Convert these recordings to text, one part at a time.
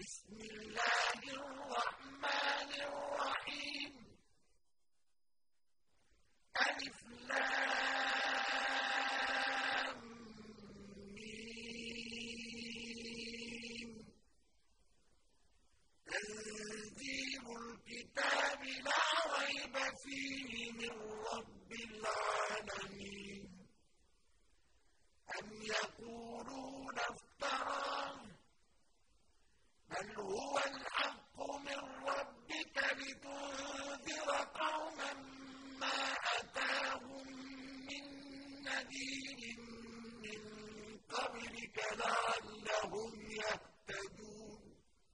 بسم الله الرحمن الرحيم ألف لام ميم تنزيل الكتاب لا ريب فيه من رب العالمين أم يقولون افتراه بل هو الحق من ربك لتنذر قوما ما أتاهم من نذير من قبلك لعلهم يهتدون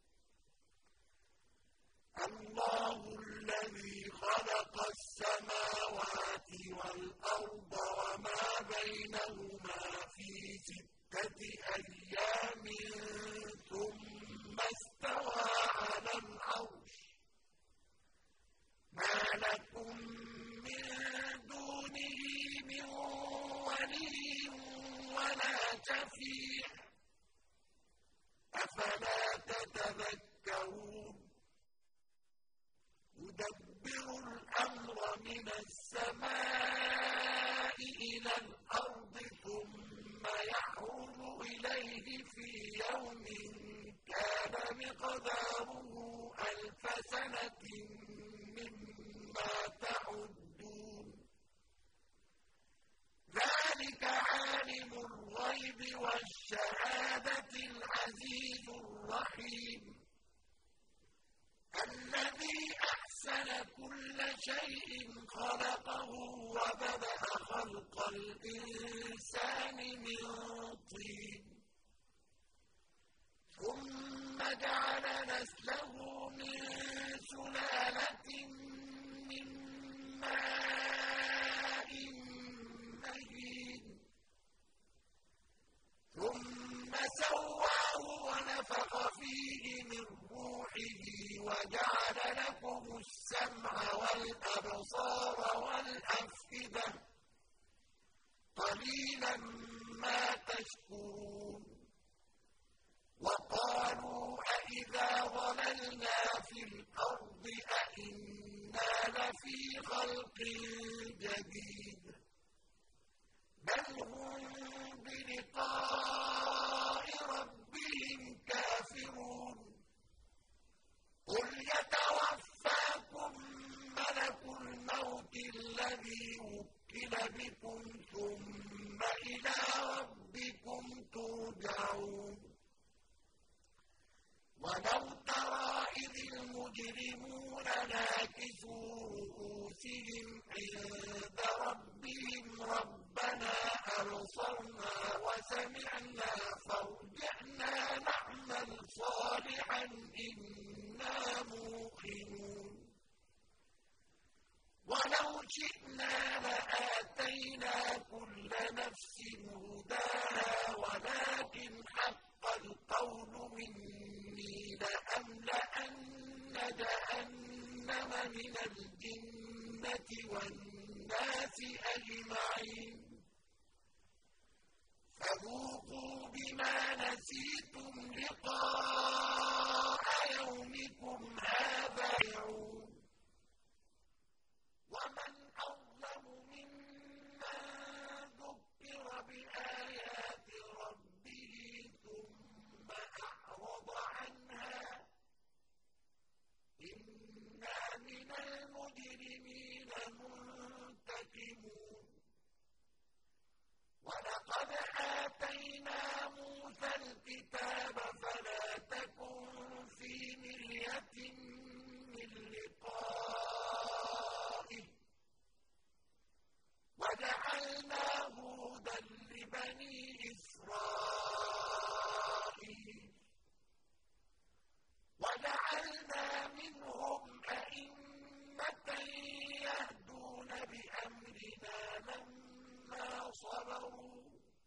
الله الذي خلق السماوات والأرض وما بينهما في 6 أيام ثم استوى على العرش ما لكم من دونه من ولي ولا شفيع أفلا تتذكرون يدبر الأمر من السماء إلى الأرض ثم يعرج إليه في يوم كان مقداره 1000 سنة مما تعدون ذلك عالم الغيب والشهادة العزيز الرحيم الذي أحسن كل شيء خلقه وبدأ خلق الإنسان من طين ثم جعل نسله من سلالة من ماء مهين ثم سواه ونفخ فيه من روحه وجعل لكم السمع والأبصار والأفئدة قليلا ما تشكرون وقالوا أإذا ضللنا في الأرض أإنا لفي خلق جديد بل هم بلقاء ربهم كافرون قل يتوفاكم ملك الموت الذي وكل بكم ثم إلى ربكم ترجعون ولو ترى إذ المجرمون ناكسوا رؤوسهم عند ربهم ربنا أبصرنا وسمعنا فارجعنا نعمل صالحا إنا موقنون ولو شئنا لآتينا كل نفس هداها ولكن حق القول مني لأملأن جهنم من الجنة والناس أجمعين فذوقوا بما نسيتم لقاء يومكم هذا يعود ومن أظلم ممن ذكر بآيات ربه ثم أعرض عنها إنا من المجرمين منتقمون ولقد آتينا موسى الكتاب فلا تكن في مرية من لقائه وجعلناه هدى لبني إسرائيل وجعلنا منهم أئمة يهدون بأمرنا لما صبروا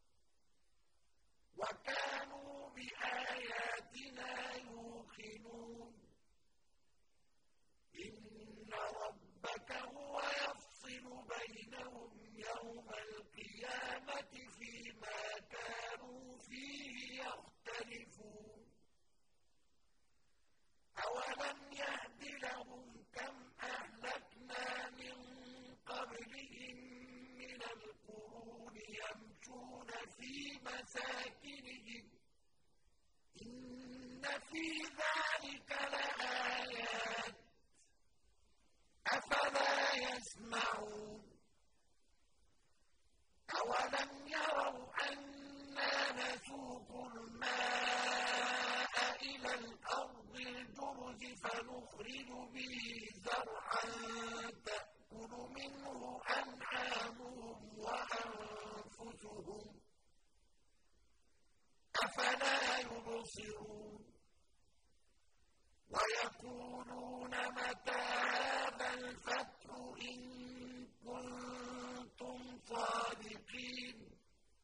وكانوا بآياتنا يوقنون إن ربك هو يفصل بينهم يوم القيامة فيما كانوا فيه يختلفون في مساكنهم إن في ذلك لآيات أفلا يسمعون أولم يروا أنا نسوق الماء إلى الأرض الجرز فنخرج به زرعا تأكل منه أنعامهم وأنفسهم أفلا يبصرون ويقولون متى هذا الفتح إن كنتم صادقين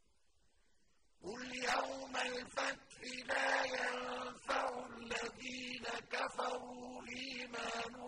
قل يوم الفتح لا ينفع الذين كفروا إيمانهم